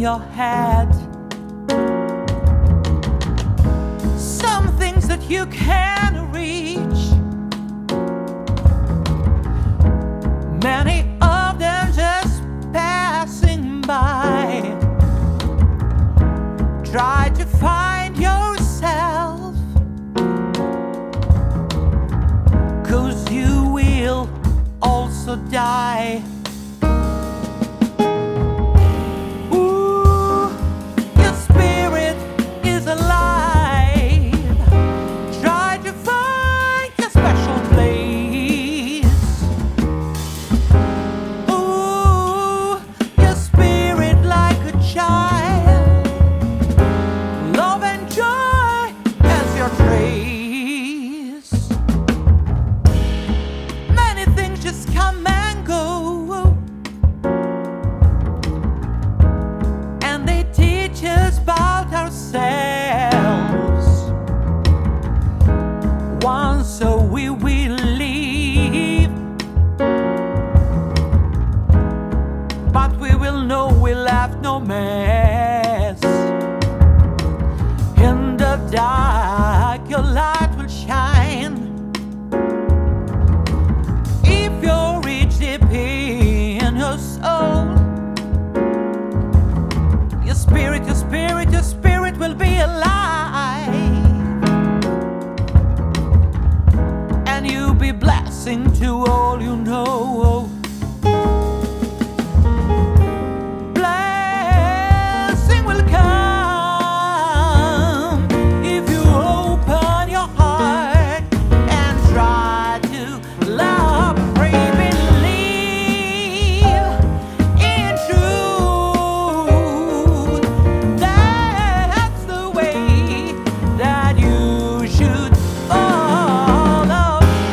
your head. Some things that you can reach, many of them just passing by. Try to find yourself, 'cause you will also die. Ooh, your spirit is alive. Try to find your special place. Ooh, your spirit like a child. Love and joy as your trace. Many things just come and go, and they teach us about ourselves. Once so we will leave, but we will know we left no mess. In the dark your light will shine. If you reach deep in your soul, your spirit will be alive, and you'll be blessing to all you know. Blessing will come if you open your heart and try to love, pray, believe in truth. That's the way that you should follow.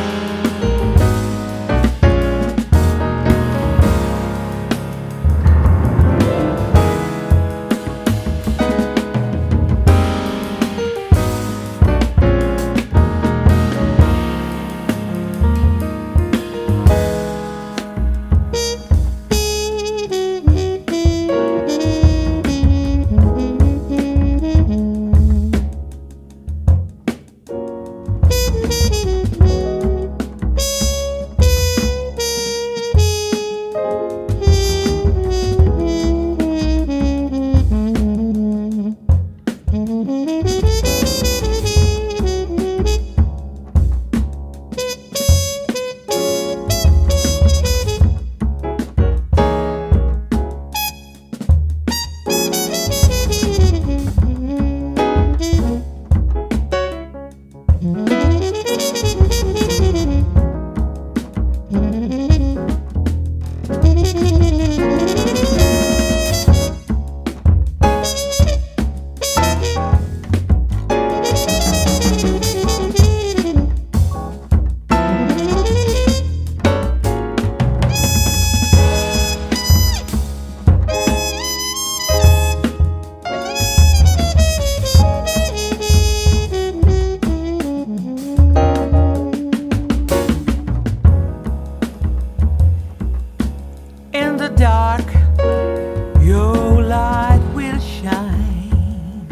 In the dark, your light will shine.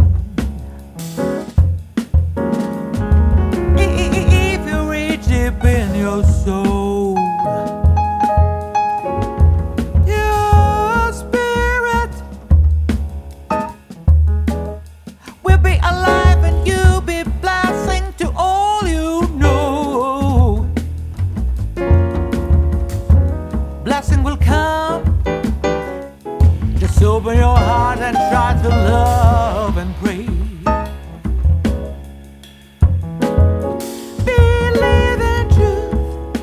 If you reach deep in your soul, your spirit will be alive, and you'll be blessing to all you know. Blessing will come. Just open your heart and try to love and pray. Believe in truth,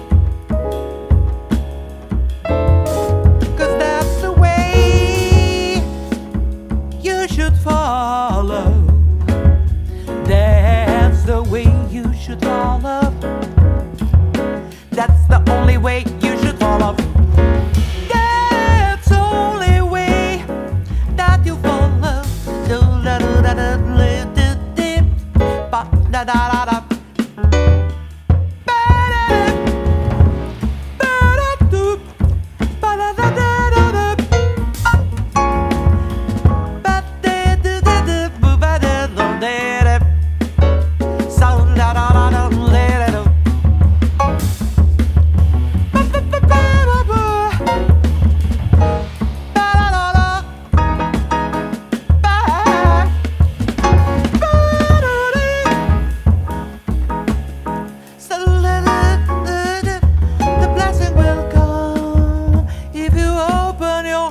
'cause that's the way you should follow. That's the way you should follow. That's the only way you should follow. That's the only way that you follow. Do, da, do, da,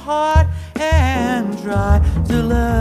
heart and try to love.